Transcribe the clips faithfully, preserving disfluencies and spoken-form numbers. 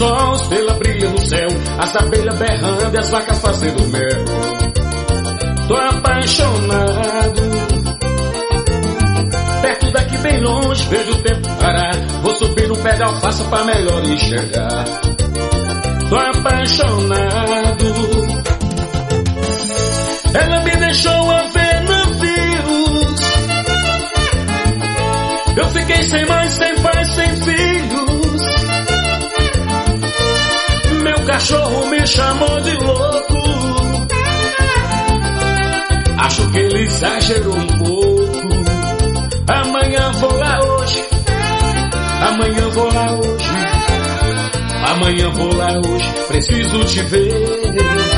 sol, estrela brilha no céu, as abelhas berrando e as vacas fazendo mel. Tô apaixonado, perto daqui bem longe, vejo o tempo parar. Vou subir no pé de alface pra melhor enxergar. Tô apaixonado, ela me deixou a ver navios. Eu fiquei sem mãe, sem pai, sem filhos. Meu cachorro me chamou de louco. Acho que ele exagerou um pouco. Amanhã vou lá hoje, amanhã vou lá hoje, amanhã vou lá hoje, preciso te ver.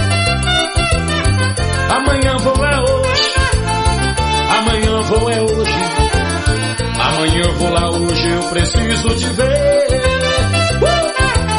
Amanhã vou lá hoje, amanhã vou é hoje, amanhã vou lá hoje, eu preciso te ver. Uh!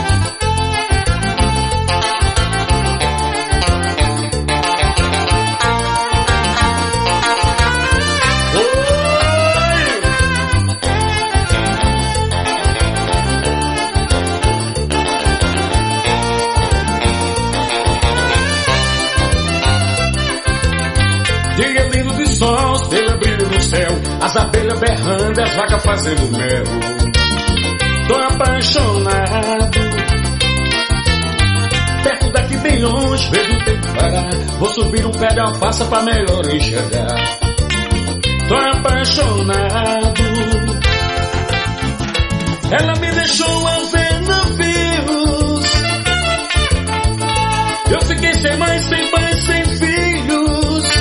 Dia lindo de sol, estrela brilha no céu, as abelhas berrando e as vacas fazendo mel. Tô apaixonado, perto daqui bem longe, vejo o tempo parar. Vou subir um pé de alface pra melhor enxergar. Tô apaixonado, ela me deixou a ver navios. Eu fiquei sem mãe, sem pai, sem filhos.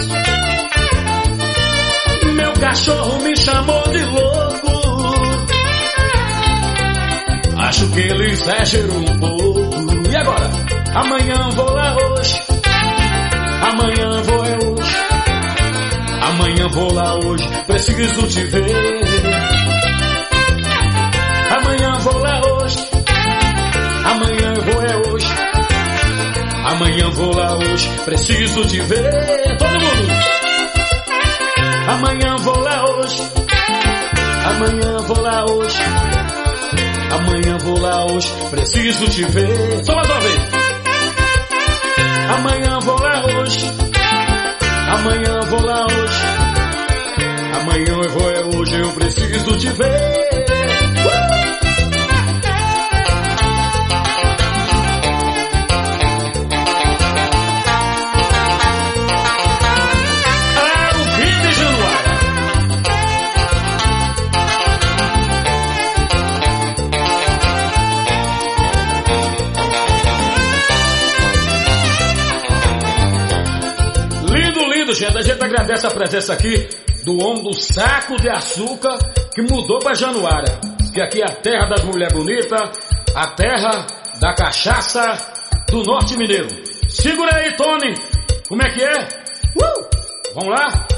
Meu cachorro me chamou de louco. Acho que ele exagerou um pouco. E agora? Amanhã vou lá hoje, amanhã vou é hoje, amanhã vou lá hoje, preciso te ver. Amanhã vou lá hoje, amanhã vou é hoje, amanhã vou lá hoje, preciso te ver. Todo mundo! Amanhã vou lá hoje, amanhã vou lá hoje, amanhã vou lá hoje, preciso te ver. Só mais uma vez. Amanhã vou lá hoje, amanhã vou lá hoje, amanhã eu vou é hoje, eu preciso te ver. Uh! Gente, a gente agradece a presença aqui do homem do saco de açúcar que mudou pra Januária. Que aqui é a terra das mulheres bonitas, a terra da cachaça do norte mineiro. Segura aí, Tony. Como é que é? Uh! Vamos lá?